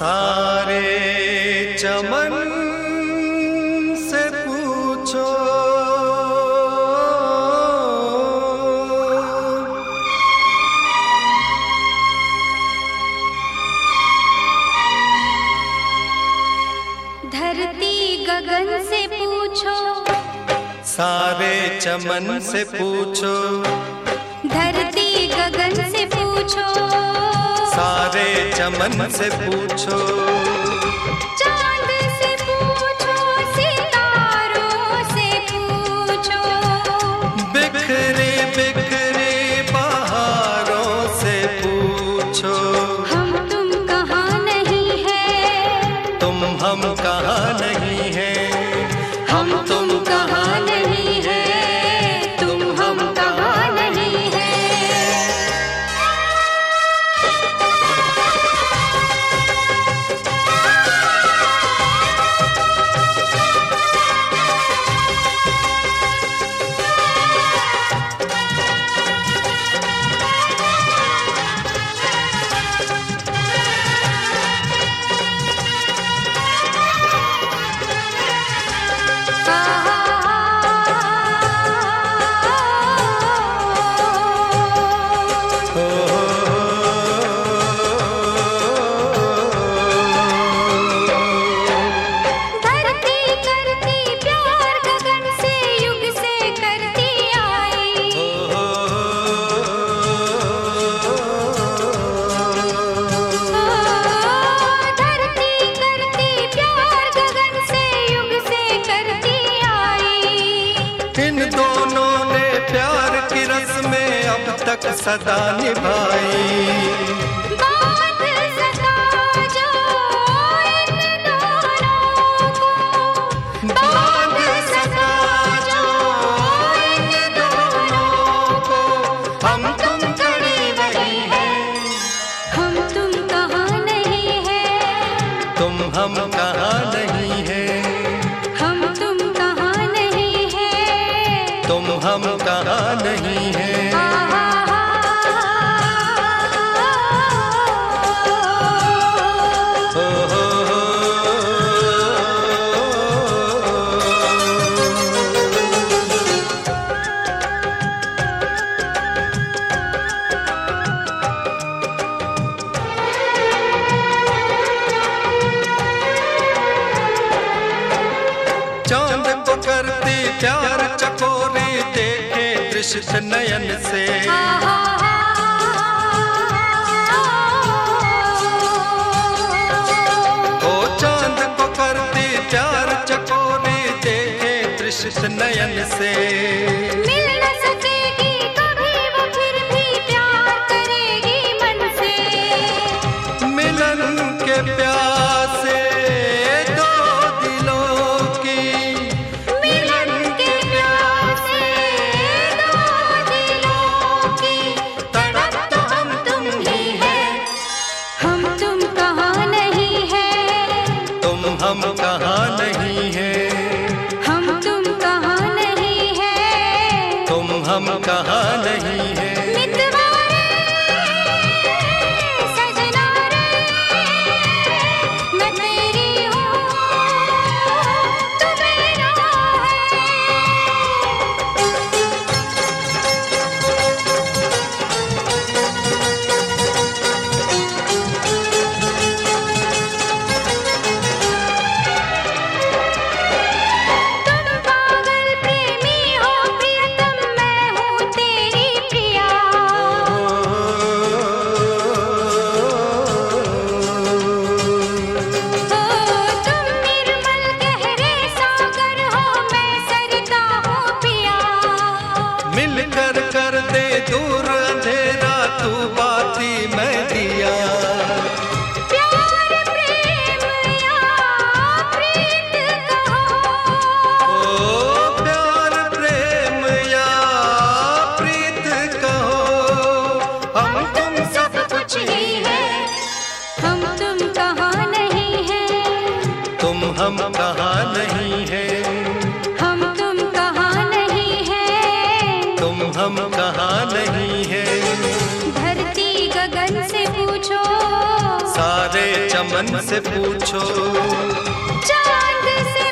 सारे चमन से पूछो धरती गगन से पूछो, सारे चमन से पूछो, धरती गगन से पूछो, सारे चमन से पूछो, चांद से पूछो, सितारों से पूछो, बिखरे बिखरे बहारों से पूछो, हम तुम कहाँ नहीं है, तुम हम कहाँ नहीं है, हम तुम कहाँ नहीं है, तुम हम कहाँ नहीं है। इन दोनों ने प्यार की रस्में अब तक सदा निभाई, बात सदा जो इन दोनों को, बात सदा जो इन दोनों को, हम तुम खड़ी नहीं है, हम तुम कहाँ नहीं है, तुम हम कहाँ नहीं है, हम तुम कहाँ नहीं है, तुम हम कहाँ नहीं है। चांद को करती प्यार चकोरी देखे दृष्ट नयन से, ओ चांद को करती प्यार चकोरी देखे दृष्ट नयन से, मिल न सकेगी कभी वो फिर भी प्यार करेगी मन से, मिलन के प्यासे दो दिलों की, मिलन के प्यासे दो दिलों की, तड़प तो हम तुम ही है, हम तुम कहाँ नहीं है, तुम हम कहाँ नहीं है, हम तुम कहाँ नहीं है, तुम हम कहाँ नहीं है। मितवा रे सजना रे, मैं तेरी हूँ तू मेरा है। तुम पागल प्रेमी हो प्रियतम, मैं हूँ तेरी प्रिया, तुम निर्मल गहरे सागर हो, मैं सरिता हूँ पिया, मिल कर कर दे दूर अंधेरा, तू बाती मैं दिया, प्यार प्रेम या प्रीत कहो, ओ प्यार प्रेम या प्रीत कहो, हम तुम सब कुछ ही है, हम तुम कहाँ नहीं है, तुम हम कहाँ नहीं है, हम तुम कहाँ नहीं है, तुम हम कहाँ नहीं है। मन से पूछो। चांद से